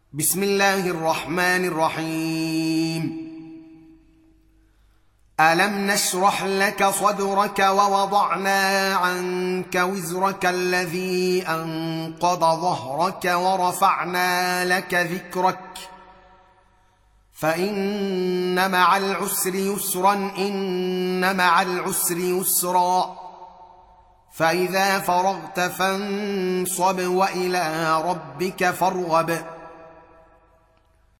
بسم الله الرحمن الرحيم. ألم نشرح لك صدرك ووضعنا عنك وزرك الذي أنقض ظهرك ورفعنا لك ذكرك فإن مع العسر يسرا إن مع العسر يسرا فإذا فرغت فانصب وإلى ربك فارغب